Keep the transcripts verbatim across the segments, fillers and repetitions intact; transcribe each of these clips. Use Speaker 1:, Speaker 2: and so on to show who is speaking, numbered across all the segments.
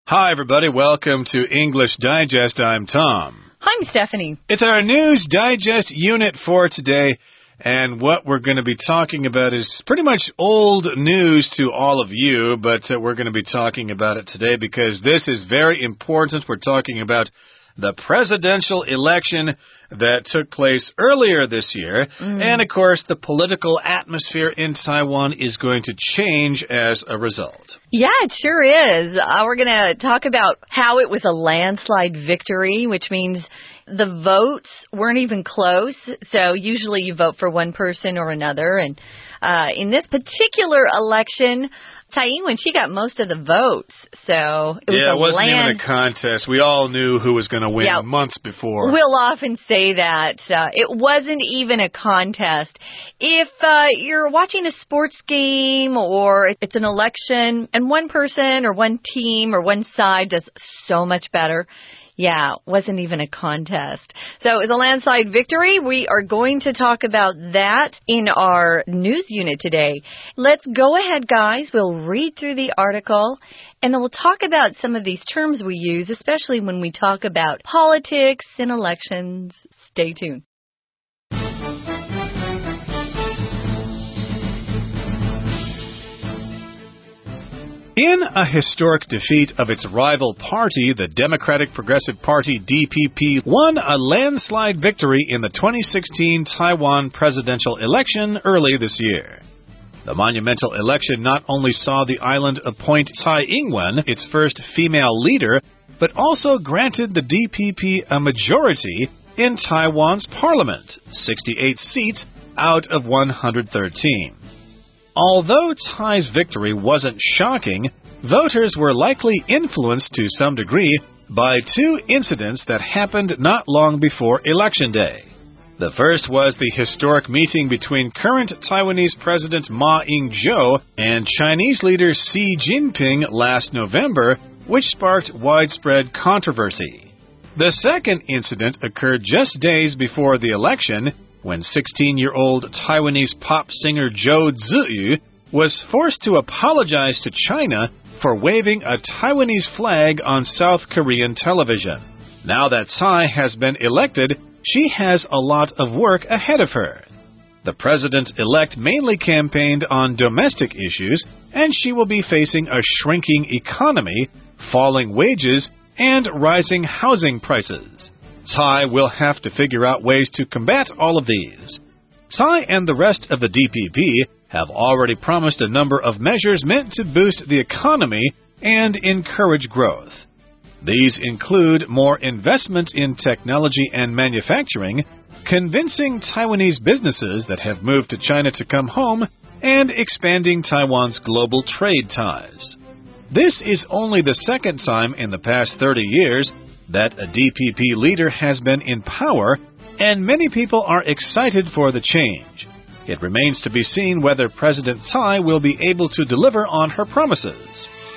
Speaker 1: Hi, everybody. Welcome to English Digest. I'm Tom.
Speaker 2: I'm Stephanie.
Speaker 1: It's our News Digest unit for today, and what we're going to be talking about is pretty much old news to all of you, but uh, we're going to be talking about it today because this is very important. We're talking about the presidential election that took place earlier this year. Mm. And, of course, the political atmosphere in Taiwan is going to change as a result.
Speaker 2: Yeah, it sure is. Uh, we're going to talk about how it was a landslide victory, which means the votes weren't even close. So usually you vote for one person or another. And uh, in this particular election, Tsai Ing-wen, she got most of the votes, so it was
Speaker 1: yeah,
Speaker 2: a
Speaker 1: it wasn't
Speaker 2: land...
Speaker 1: even a contest. We all knew who was going to win
Speaker 2: yeah,
Speaker 1: months before.
Speaker 2: We'll often say that. Uh, it wasn't even a contest. If uh, you're watching a sports game or it's an election and one person or one team or one side does so much better, yeah, it wasn't even a contest. So it was a landslide victory. We are going to talk about that in our news unit today. Let's go ahead, guys. We'll read through the article, and then we'll talk about some of these terms we use, especially when we talk about politics and elections. Stay tuned.
Speaker 1: In a historic defeat of its rival party, the Democratic Progressive Party D P P won a landslide victory in the twenty sixteen Taiwan presidential election early this year. The monumental election not only saw the island appoint Tsai Ing-wen, its first female leader, but also granted the D P P a majority in Taiwan's parliament, sixty-eight seats out of one hundred thirteen. Although Tsai's victory wasn't shocking, voters were likely influenced to some degree by two incidents that happened not long before Election Day. The first was the historic meeting between current Taiwanese President Ma Ying-jeou and Chinese leader Xi Jinping last November, which sparked widespread controversy. The second incident occurred just days before the election, when sixteen-year-old Taiwanese pop singer Zhou Ziyu was forced to apologize to China for waving a Taiwanese flag on South Korean television. Now that Tsai has been elected, she has a lot of work ahead of her. The president-elect mainly campaigned on domestic issues, and she will be facing a shrinking economy, falling wages, and rising housing prices. Tsai will have to figure out ways to combat all of these. Tsai and the rest of the D P P have already promised a number of measures meant to boost the economy and encourage growth. These include more investment in technology and manufacturing, convincing Taiwanese businesses that have moved to China to come home, and expanding Taiwan's global trade ties. This is only the second time in the past thirty years that a D P P leader has been in power, and many people are excited for the change. It remains to be seen whether President Tsai will be able to deliver on her promises.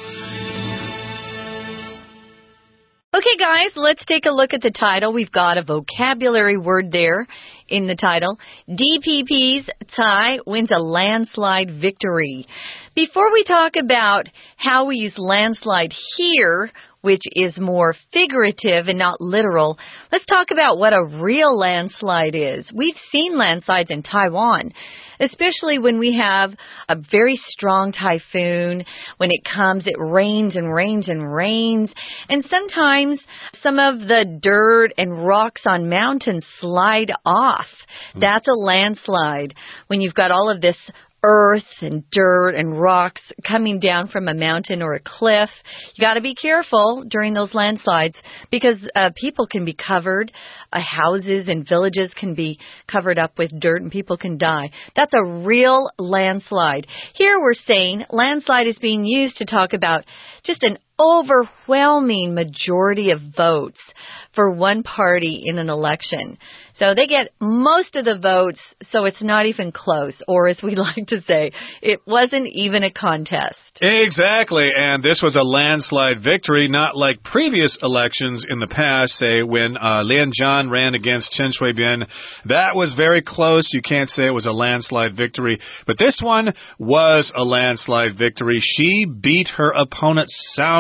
Speaker 2: Okay, guys, let's take a look at the title. We've got a vocabulary word there in the title. D P P's Tsai wins a landslide victory. Before we talk about how we use landslide here, which is more figurative and not literal, let's talk about what a real landslide is. We've seen landslides in Taiwan, especially when we have a very strong typhoon. When it comes, it rains and rains and rains. And sometimes some of the dirt and rocks on mountains slide off. That's a landslide. When you've got all of this earth and dirt and rocks coming down from a mountain or a cliff. You got to be careful during those landslides because uh, people can be covered. Uh, houses and villages can be covered up with dirt and people can die. That's a real landslide. Here we're saying landslide is being used to talk about just an overwhelming majority of votes for one party in an election. So they get most of the votes, so it's not even close. Or as we like to say, it wasn't even a contest.
Speaker 1: Exactly, and this was a landslide victory, not like previous elections in the past, say when uh, Lian Zhan ran against Chen Shui-bian. That was very close. You can't say it was a landslide victory. But this one was a landslide victory. She beat her opponent soundly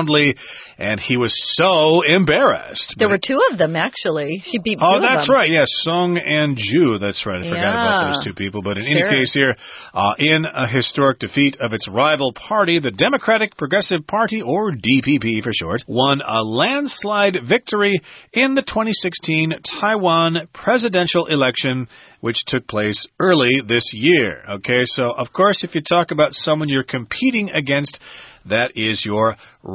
Speaker 1: soundly, and he was so embarrassed.
Speaker 2: There were two of them, actually. She beat two
Speaker 1: Oh,
Speaker 2: of
Speaker 1: that's
Speaker 2: them.
Speaker 1: right. Yes, Sung and Ju. That's right. I
Speaker 2: Yeah.
Speaker 1: forgot about those two people. But in
Speaker 2: Sure.
Speaker 1: any case here, uh, in a historic defeat of its rival party, the Democratic Progressive Party, or D P P for short, won a landslide victory in the twenty sixteen Taiwan presidential election, which took place early this year. Okay, so of course, if you talk about someone you're competing against, that is your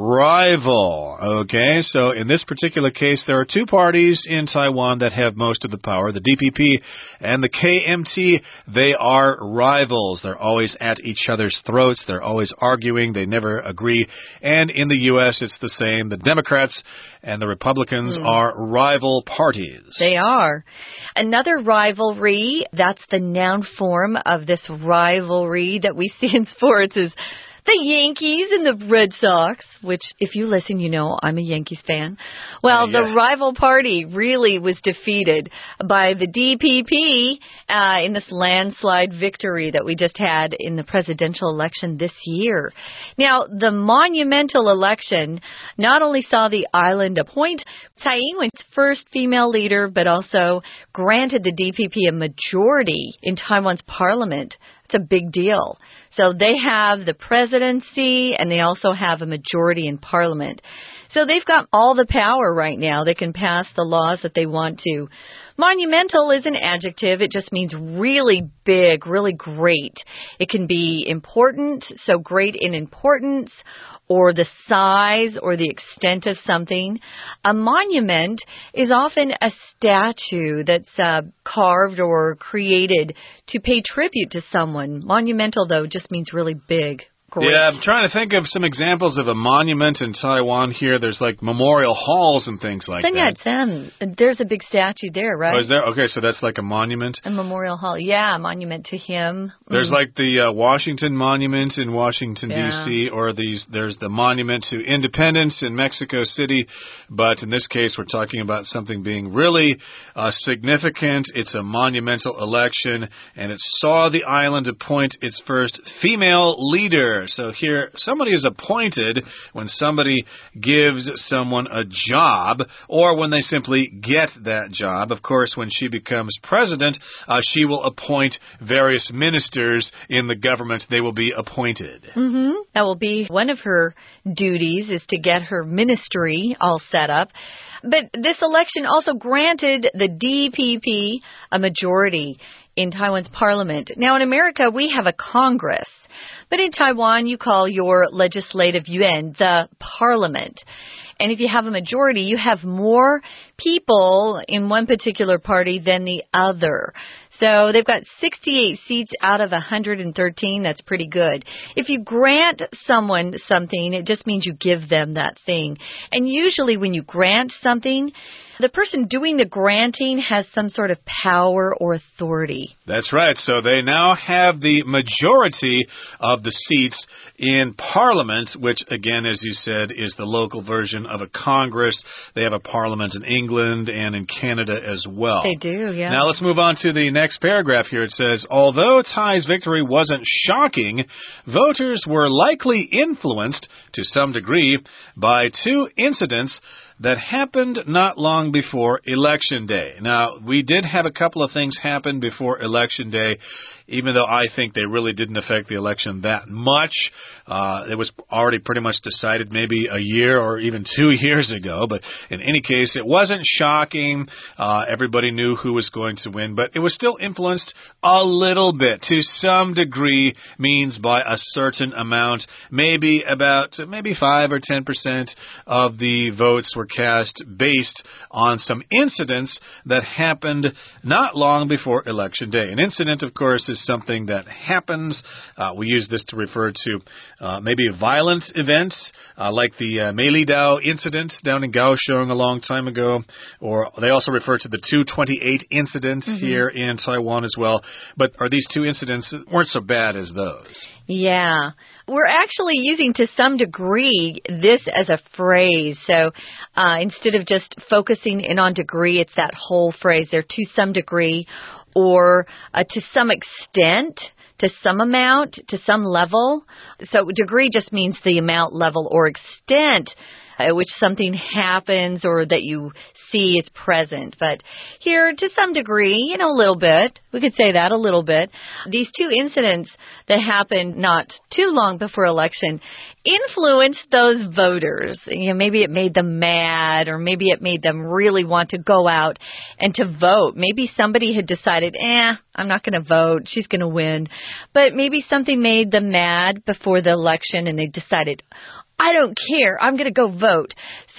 Speaker 1: rival. Okay, so in this particular case, there are two parties in Taiwan that have most of the power, the D P P and the K M T. They are rivals. They're always at each other's throats. They're always arguing. They never agree. And in the U S, it's the same. The Democrats and the Republicans mm. are rival parties.
Speaker 2: They are. Another rivalry, that's the noun form of this rivalry that we see in sports, is the Yankees and the Red Sox, which, if you listen, you know I'm a Yankees fan. Well, uh, yeah. the rival party really was defeated by the D P P uh, in this landslide victory that we just had in the presidential election this year. Now, the monumental election not only saw the island appoint Tsai Ing-wen's first female leader, but also granted the D P P a majority in Taiwan's parliament. It's a big deal. So they have the presidency and they also have a majority in parliament. So they've got all the power right now. They can pass the laws that they want to. Monumental is an adjective. It just means really big, really great. It can be important, so great in importance, or the size or the extent of something. A monument is often a statue that's uh, carved or created to pay tribute to someone. Monumental, though, just means really big. Great.
Speaker 1: Yeah, I'm trying to think of some examples of a monument in Taiwan here. There's like memorial halls and things like
Speaker 2: Sun
Speaker 1: that.
Speaker 2: Yat-sen, there's a big statue there, right?
Speaker 1: Oh, is there? Okay, so that's like a monument?
Speaker 2: A memorial hall. Yeah, a monument to him.
Speaker 1: There's
Speaker 2: mm.
Speaker 1: like the uh, Washington Monument in Washington,
Speaker 2: yeah.
Speaker 1: D C, or these. There's the Monument to Independence in Mexico City. But in this case, we're talking about something being really uh, significant. It's a monumental election, and it saw the island appoint its first female leader. So here, somebody is appointed when somebody gives someone a job or when they simply get that job. Of course, when she becomes president, uh, she will appoint various ministers in the government. They will be appointed.
Speaker 2: Mm-hmm. That will be one of her duties, is to get her ministry all set up. But this election also granted the D P P a majority in Taiwan's parliament. Now, in America, we have a Congress. But in Taiwan, you call your legislative yuan the parliament. And if you have a majority, you have more people in one particular party than the other. So they've got sixty-eight seats out of one hundred thirteen. That's pretty good. If you grant someone something, it just means you give them that thing. And usually when you grant something, the person doing the granting has some sort of power or authority.
Speaker 1: That's right. So they now have the majority of the seats in Parliament, which, again, as you said, is the local version of a Congress. They have a Parliament in England and in Canada as well.
Speaker 2: They do, yeah.
Speaker 1: Now let's move on to the next paragraph here. It says, although Tsai's victory wasn't shocking, voters were likely influenced to some degree by two incidents that happened not long before Election Day. Now, we did have a couple of things happen before Election Day, even though I think they really didn't affect the election that much. Uh, it was already pretty much decided maybe a year or even two years ago. But in any case, it wasn't shocking. Uh, everybody knew who was going to win, but it was still influenced a little bit. To some degree means by a certain amount, maybe about maybe five or ten percent of the votes were cast based on some incidents that happened not long before Election Day. An incident, of course, is something that happens. Uh, we use this to refer to uh, maybe violent events, uh, like the uh, Meilidao incident down in Kaohsiung a long time ago, or they also refer to the two twenty-eight incident mm-hmm. here in Taiwan as well. But are these two incidents weren't so bad as those?
Speaker 2: Yeah. We're actually using to some degree this as a phrase. So uh, instead of just focusing in on degree, it's that whole phrase there, to some degree. or uh, to some extent, to some amount, to some level. So degree just means the amount, level, or extent at which something happens or that you see is present. But here, to some degree, you know, a little bit. We could say that a little bit. These two incidents that happened not too long before election influenced those voters. You know, maybe it made them mad, or maybe it made them really want to go out and to vote. Maybe somebody had decided, eh, I'm not going to vote. She's going to win. But maybe something made them mad before the election, and they decided, I don't care. I'm going to go vote.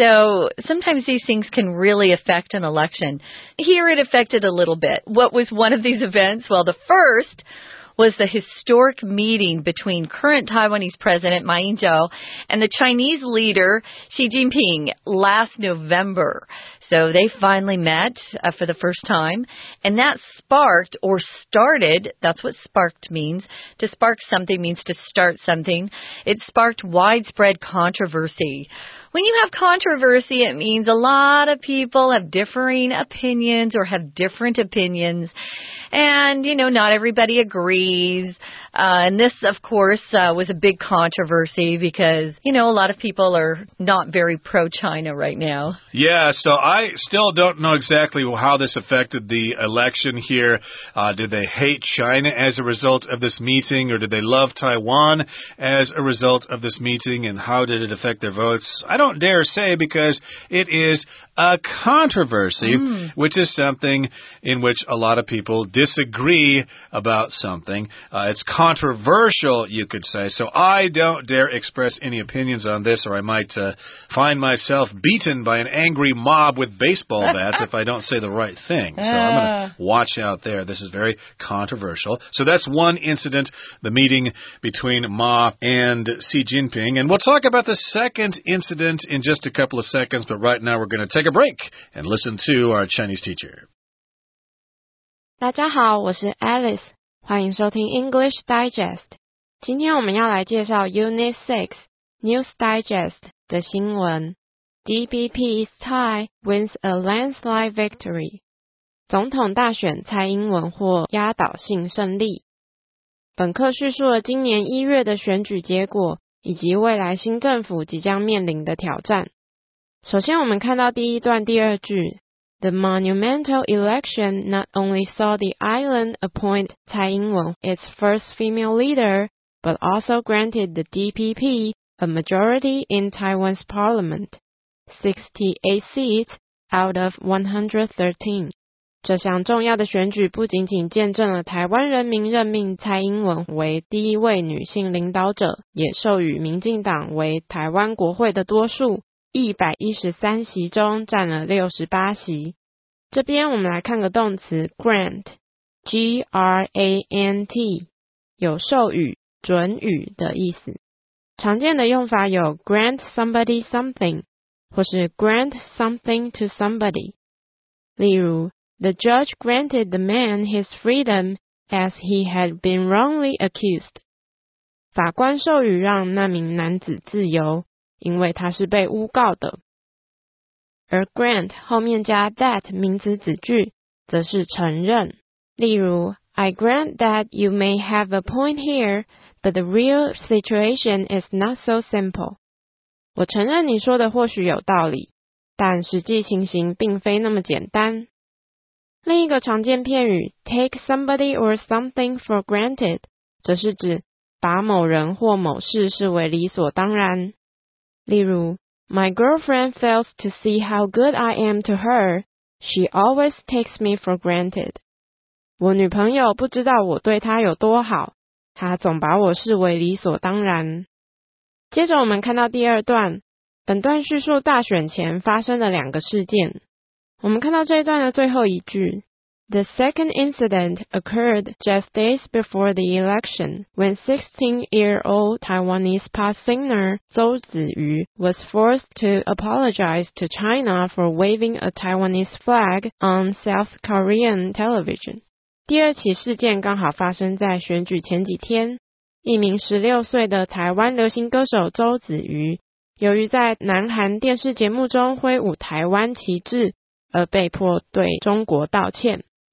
Speaker 2: So sometimes these things can really affect an election. Here it affected a little bit. What was one of these events? Well, the first was the historic meeting between current Taiwanese President Ma Ying-jeou and the Chinese leader Xi Jinping last November. So they finally met uh, for the first time, and that sparked or started, that's what sparked means. To spark something means to start something. It sparked widespread controversy. When you have controversy, it means a lot of people have differing opinions or have different opinions. And, you know, not everybody agrees. Uh, and this, of course, uh, was a big controversy because, you know, a lot of people are not very pro-China right now.
Speaker 1: Yeah, so I still don't know exactly how this affected the election here. Uh, did they hate China as a result of this meeting, or did they love Taiwan as a result of this meeting, and how did it affect their votes? I don't dare say, because it is a controversy, mm. which is something in which a lot of people disagree about something. Uh, it's controversial, you could say. So I don't dare express any opinions on this, or I might uh, find myself beaten by an angry mob with baseball bats if I don't say the right thing. So I'm going to watch out there. This is very controversial. So that's one incident, the meeting between Ma and Xi Jinping. And we'll talk about the second incident in just a couple of seconds, but right now we're going to take a break and listen to our Chinese teacher.
Speaker 3: 大家好，我是 Alice， 欢迎收听 English Digest。今天我们要来介绍 Unit six News Digest 的新闻。D P P's Tsai wins a landslide victory. 总统大选蔡英文获压倒性胜利。本课叙述了今年一月的选举结果，以及未来新政府即将面临的挑战。首先我们看到第一段第二句。The monumental election not only saw the island appoint Tsai Ing-wen its first female leader, but also granted the D P P a majority in Taiwan's parliament, sixty-eight seats out of one hundred thirteen. 这项重要的选举不仅仅见证了台湾人民任命蔡英文为第一位女性领导者，也授予民进党为台湾国会的多数，一百一十三席中占了六十八席。这边我们来看个动词 grant, G R A N T, 有授予、准予的意思。常见的用法有 grant somebody something 或是 grant something to somebody。例如 The judge granted the man his freedom as he had been wrongly accused. 法官授予让那名男子自由，因为他是被诬告的。而 grant 后面加 that 名词子句，则是承认。例如 I grant that you may have a point here, but the real situation is not so simple. 我承认你说的或许有道理，但实际情形并非那么简单。另一个常见片语 take somebody or something for granted， 则是指把某人或某事视为理所当然。例如 My girlfriend fails to see how good I am to her. She always takes me for granted. 我女朋友不知道我对她有多好，她总把我视为理所当然。接着我们看到第二段，本段叙述大选前发生的两个事件。我们看到这一段的最后一句 The second incident occurred just days before the election when sixteen-year-old Taiwanese pop singer Zhou Ziyu was forced to apologize to China for waving a Taiwanese flag on South Korean television. 第二起事件刚好发生在选举前几天，一名十六岁的台湾流行歌手周子瑜，由于在南韩电视节目中挥舞台湾旗帜，而被迫对中国道歉。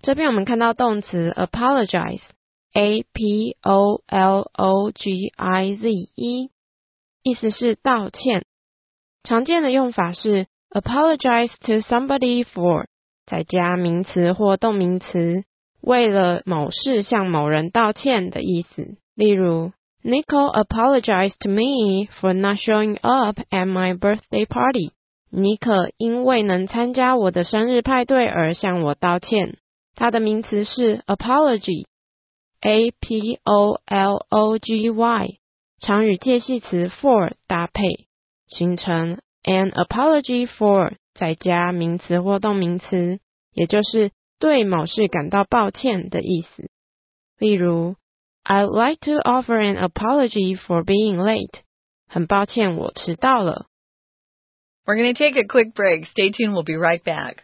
Speaker 3: 这边我们看到动词 apologize A P O L O G I Z E 意思是道歉。常见的用法是 apologize to somebody for 再加名词或动名词，为了某事向某人道歉的意思。例如 Nicole apologized to me for not showing up at my birthday party. 尼可因未能参加我的生日派对而向我道歉。它的名词是 apology A P O L O G Y 常与介系词 for 搭配，形成 an apology for 再加名词或动名词，也就是对某事感到抱歉的意思。例如 I'd like to offer an apology for being late. 很抱歉我迟到了。
Speaker 2: We're going to take a quick break. Stay tuned. We'll be right back.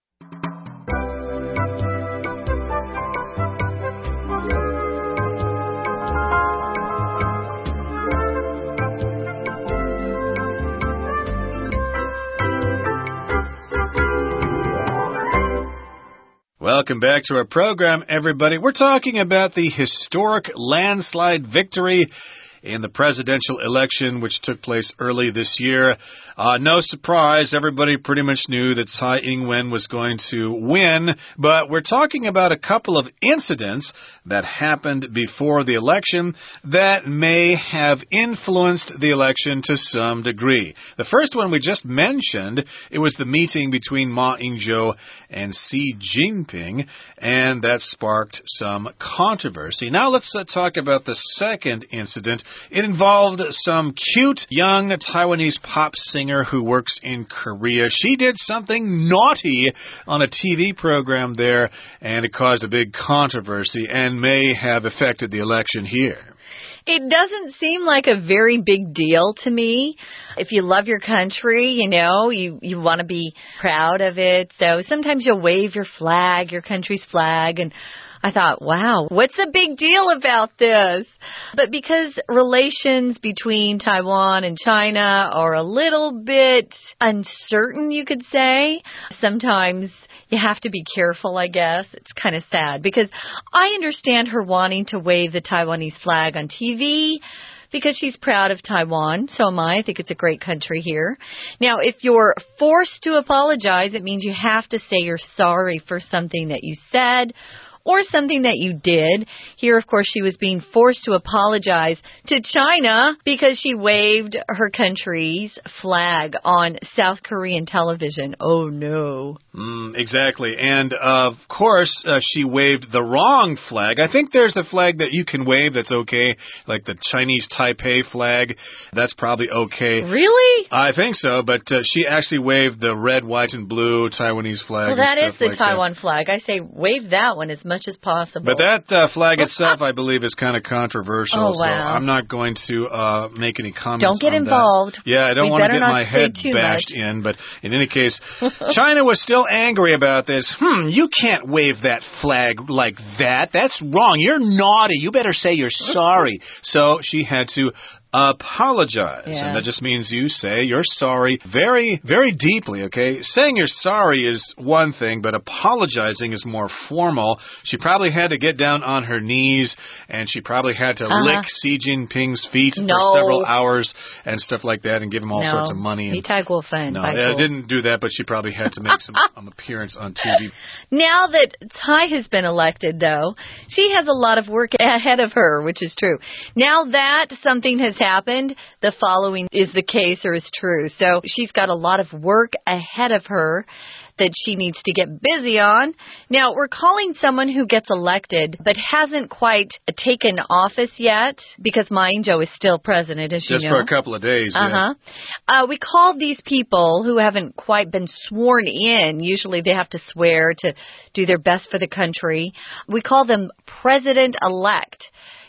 Speaker 1: Welcome back to our program, everybody. We're talking about the historic landslide victory in the presidential election, which took place early this year. Uh, no surprise, everybody pretty much knew that Tsai Ing-wen was going to win, but we're talking about a couple of incidents that happened before the election that may have influenced the election to some degree. The first one we just mentioned, it was the meeting between Ma Ying-jeou and Xi Jinping, and that sparked some controversy. Now let's uh, talk about the second incident. It involved some cute young Taiwanese pop singer who works in Korea. She did something naughty on a T V program there, and it caused a big controversy and may have affected the election here.
Speaker 2: It doesn't seem like a very big deal to me. If you love your country, you know, you, you want to be proud of it. So sometimes you'll wave your flag, your country's flag, and I thought, wow, what's the big deal about this? But because relations between Taiwan and China are a little bit uncertain, you could say, sometimes you have to be careful, I guess. It's kind of sad because I understand her wanting to wave the Taiwanese flag on T V because she's proud of Taiwan. So am I. I think it's a great country here. Now, if you're forced to apologize, it means you have to say you're sorry for something that you said or something that you did. Here, of course, she was being forced to apologize to China because she waved her country's flag on South Korean television. Oh, no.
Speaker 1: Mm, exactly. And, uh, of course, uh, she waved the wrong flag. I think there's a flag that you can wave that's okay, like the Chinese Taipei flag. That's probably okay.
Speaker 2: Really?
Speaker 1: I think so, but uh, she actually waved the red, white, and blue Taiwanese flag.
Speaker 2: Well, that is the
Speaker 1: like
Speaker 2: Taiwan
Speaker 1: that.
Speaker 2: flag. I say wave that one as much as possible.
Speaker 1: But that uh, flag itself, I believe, is kind of controversial.
Speaker 2: Oh, wow.
Speaker 1: So I'm not going to uh, make any comments
Speaker 2: Don't get
Speaker 1: on
Speaker 2: involved.
Speaker 1: That. Yeah, I don't
Speaker 2: we
Speaker 1: want to get my head
Speaker 2: much.
Speaker 1: bashed in. But in any case, China was still angry about this. Hmm, you can't wave that flag like that. That's wrong. You're naughty. You better say you're sorry. So she had to apologize.
Speaker 2: Yeah.
Speaker 1: And that just means you say you're sorry very, very deeply, okay? Saying you're sorry is one thing, but apologizing is more formal. She probably had to get down on her knees, and she probably had to
Speaker 2: uh-huh.
Speaker 1: lick Xi Jinping's feet
Speaker 2: no.
Speaker 1: for several hours and stuff like that and give him all
Speaker 2: no.
Speaker 1: sorts of money. And,
Speaker 2: no,
Speaker 1: I didn't do that, but she probably had to make some um, appearance on T V.
Speaker 2: Now that Tsai has been elected, though, she has a lot of work ahead of her, which is true. Now that something has happened, the following is the case or is true. So she's got a lot of work ahead of her that she needs to get busy on. Now, we're calling someone who gets elected but hasn't quite taken office yet because Ma Ying-jeou is still president, as
Speaker 1: Just
Speaker 2: you know.
Speaker 1: Just for a couple of days, yeah.
Speaker 2: Uh-huh. Uh, we call these people who haven't quite been sworn in. Usually they have to swear to do their best for the country. We call them president-elect.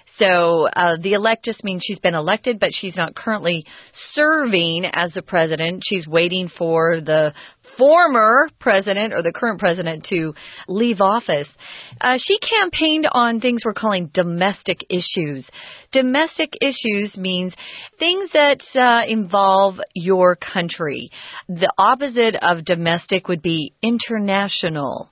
Speaker 2: So uh, the elect just means she's been elected, but she's not currently serving as the president. She's waiting for the former president or the current president to leave office. Uh, she campaigned on things we're calling domestic issues. Domestic issues means things that uh, involve your country. The opposite of domestic would be international.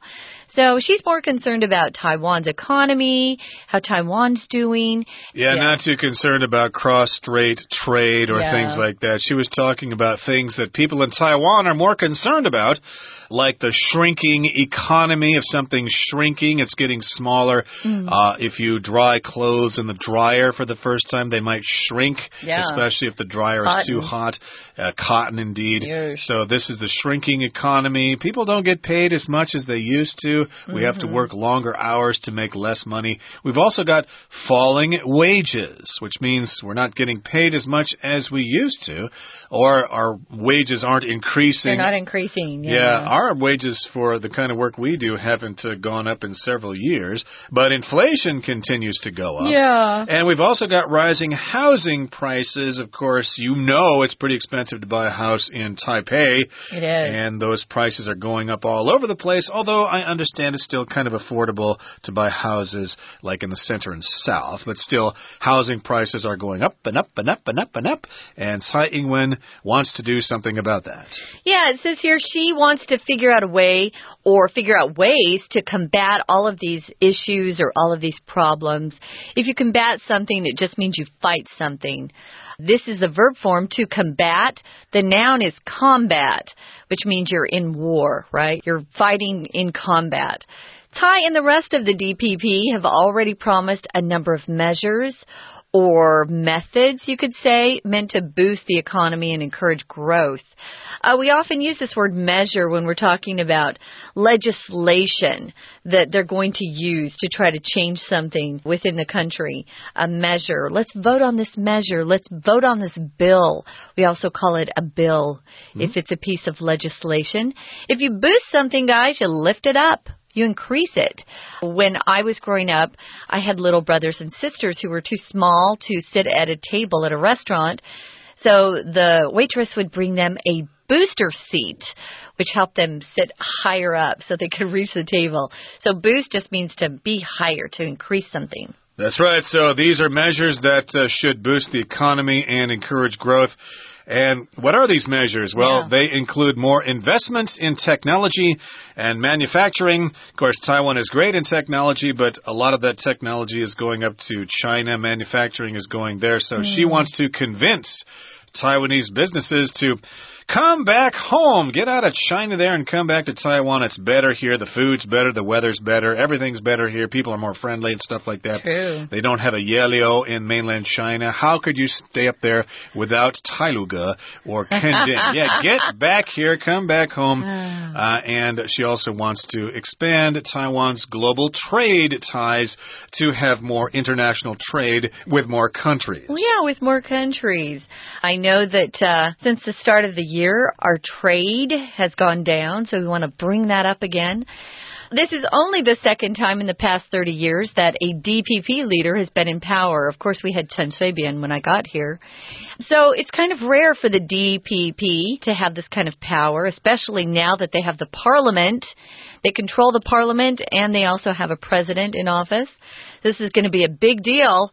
Speaker 2: So she's more concerned about Taiwan's economy, how Taiwan's doing.
Speaker 1: Yeah, yeah. Not too concerned about cross-strait trade or
Speaker 2: yeah.
Speaker 1: things like that. She was talking about things that people in Taiwan are more concerned about, like the shrinking economy. If something's shrinking, it's getting smaller. Mm. Uh, if you dry clothes in the dryer for the first time, they might shrink,
Speaker 2: yeah.
Speaker 1: especially if the dryer
Speaker 2: cotton.
Speaker 1: is too hot. Uh, cotton, indeed.
Speaker 2: Yes.
Speaker 1: So this is the shrinking economy. People don't get paid as much as they used to. We mm-hmm. have to work longer hours to make less money. We've also got falling wages, which means we're not getting paid as much as we used to, or our wages aren't increasing.
Speaker 2: They're not increasing. Yeah,
Speaker 1: yeah our wages for the kind of work we do haven't uh, gone up in several years, but inflation continues to go up.
Speaker 2: Yeah.
Speaker 1: And we've also got rising housing prices. Of course, you know it's pretty expensive to buy a house in Taipei.
Speaker 2: It is.
Speaker 1: And those prices are going up all over the place, although I understand it's still kind of affordable to buy houses like in the center and south. But still, housing prices are going up and up and up and up and up. And Tsai Ing-wen wants to do something about that.
Speaker 2: Yeah, it says here she wants to figure out a way or figure out ways to combat all of these issues or all of these problems. If you combat something, it just means you fight something. This is the verb form to combat. The noun is combat, which means you're in war, right? You're fighting in combat. Tsai and the rest of the D P P have already promised a number of measures or methods, you could say, meant to boost the economy and encourage growth. Uh, we often use this word measure when we're talking about legislation that they're going to use to try to change something within the country. A measure. Let's vote on this measure. Let's vote on this bill. We also call it a bill mm-hmm. if it's a piece of legislation. If you boost something, guys, you lift it up. You increase it. When I was growing up, I had little brothers and sisters who were too small to sit at a table at a restaurant. So the waitress would bring them a booster seat, which helped them sit higher up so they could reach the table. So boost just means to be higher, to increase something.
Speaker 1: That's right. So these are measures that uh, should boost the economy and encourage growth. And what are these measures? Well, yeah. they include more investment in technology and manufacturing. Of course, Taiwan is great in technology, but a lot of that technology is going up to China. Manufacturing is going there. So mm. she wants to convince Taiwanese businesses to come back home. Get out of China there and come back to Taiwan. It's better here. The food's better. The weather's better. Everything's better here. People are more friendly and stuff like that.
Speaker 2: True.
Speaker 1: They don't have a Yelio in mainland China. How could you stay up there without Tailuga or Kendin? Yeah, get back here. Come back home. Uh, and she also wants to expand Taiwan's global trade ties to have more international trade with more countries.
Speaker 2: Well, yeah, with more countries. I know that uh, since the start of the year, Year, our trade has gone down, so we want to bring that up again. This is only the second time in the past thirty years that a D P P leader has been in power. Of course, we had Chen Shui-bian when I got here. So it's kind of rare for the D P P to have this kind of power, especially now that they have the parliament. They control the parliament, and they also have a president in office. This is going to be a big deal.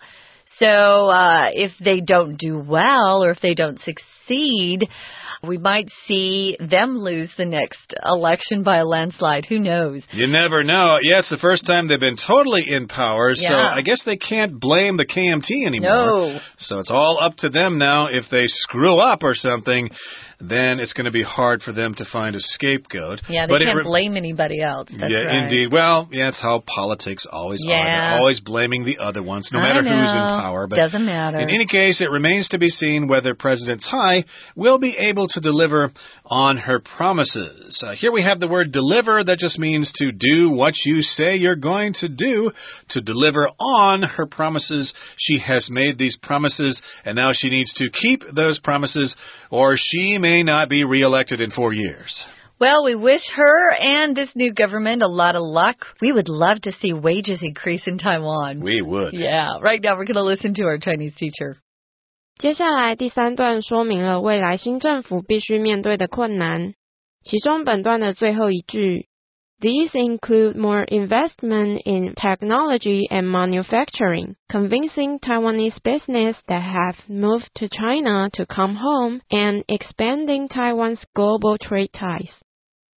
Speaker 2: So uh, if they don't do well or if they don't succeed, we might see them lose the next election by a landslide. Who knows?
Speaker 1: You never know. Yeah, it's the first time they've been totally in power,
Speaker 2: yeah.
Speaker 1: so I guess they can't blame the K M T anymore.
Speaker 2: No.
Speaker 1: So it's all up to them now. If they screw up or something, then it's going to be hard for them to find a scapegoat.
Speaker 2: Yeah, they
Speaker 1: but
Speaker 2: can't blame anybody else. That's
Speaker 1: yeah,
Speaker 2: right.
Speaker 1: indeed. Well, yeah, it's how politics always
Speaker 2: yeah.
Speaker 1: are. They're always blaming the other ones, no
Speaker 2: I
Speaker 1: matter
Speaker 2: know.
Speaker 1: who's in power. But
Speaker 2: doesn't matter.
Speaker 1: In any case, it remains to be seen whether President Tsai will be able to deliver on her promises. Uh, here we have the word deliver. That just means to do what you say you're going to do. To deliver on her promises. She has made these promises, and now she needs to keep those promises, or she may not be re-elected in four years.
Speaker 2: Well, we wish her and this new government a lot of luck. We would love to see wages increase in Taiwan.
Speaker 1: We would.
Speaker 2: Yeah. Right now we're going to listen to our Chinese teacher.
Speaker 3: 接下来第三段说明了未来新政府必须面对的困难。其中本段的最后一句 These include more investment in technology and manufacturing, convincing Taiwanese business that have moved to China to come home, and expanding Taiwan's global trade ties.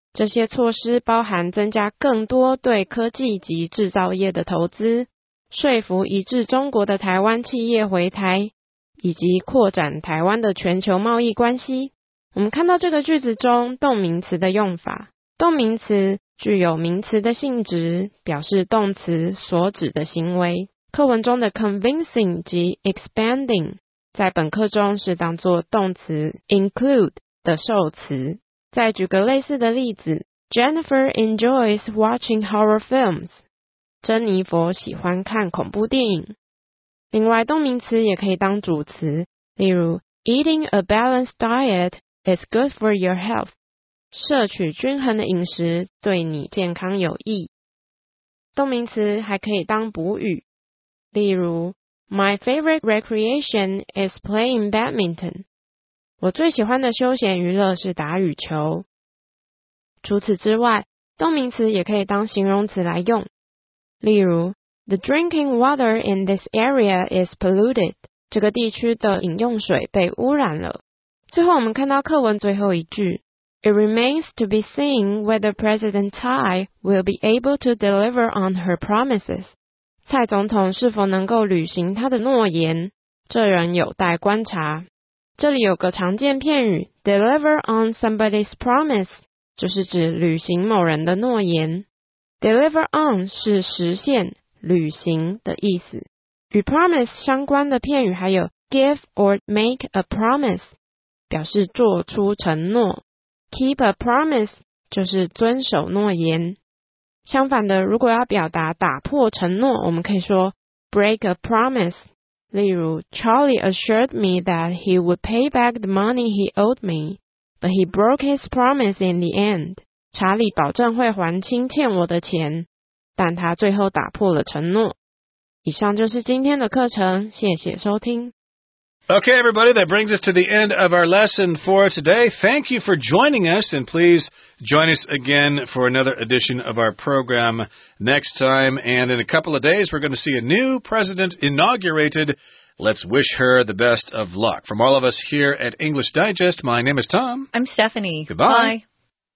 Speaker 3: 这些措施包含增加更多对科技及制造业的投资，说服移至中国的台湾企业回台，以及扩展台湾的全球贸易关系。我们看到这个句子中动名词的用法，动名词具有名词的性质，表示动词所指的行为。课文中的 convincing 及 expanding 在本课中是当作动词 include 的受词。再举个类似的例子， Jennifer enjoys watching horror films. 珍妮佛喜欢看恐怖电影。另外，动名词也可以当主词，例如 eating a balanced diet is good for your health. 摄取均衡的饮食对你健康有益。动名词还可以当补语，例如 My favorite recreation is playing badminton. 我最喜欢的休闲娱乐是打羽球。除此之外，动名词也可以当形容词来用，例如 The drinking water in this area is polluted. 这个地区的饮用水被污染了。最后我们看到课文最后一句，It remains to be seen whether President Tsai will be able to deliver on her promises. 蔡总统是否能够履行他的诺言，这仍有待观察。这里有个常见片语 deliver on somebody's promise， 就是指履行某人的诺言。deliver on 是实现、履行的意思。与 promise 相关的片语还有 give or make a promise， 表示做出承诺。keep a promise 就是遵守诺言。相反的，如果要表达打破承诺，我们可以说 break a promise。例如 Charlie assured me that he would pay back the money he owed me, but he broke his promise in the end. 查理保证会还清欠我的钱，但他最后打破了承诺。以上就是今天的课程，谢谢收听。
Speaker 1: Okay, everybody, that brings us to the end of our lesson for today. Thank you for joining us, and please join us again for another edition of our program next time. And in a couple of days, we're going to see a new president inaugurated. Let's wish her the best of luck. From all of us here at English Digest, my name is Tom.
Speaker 2: I'm Stephanie.
Speaker 1: Goodbye.
Speaker 2: Bye.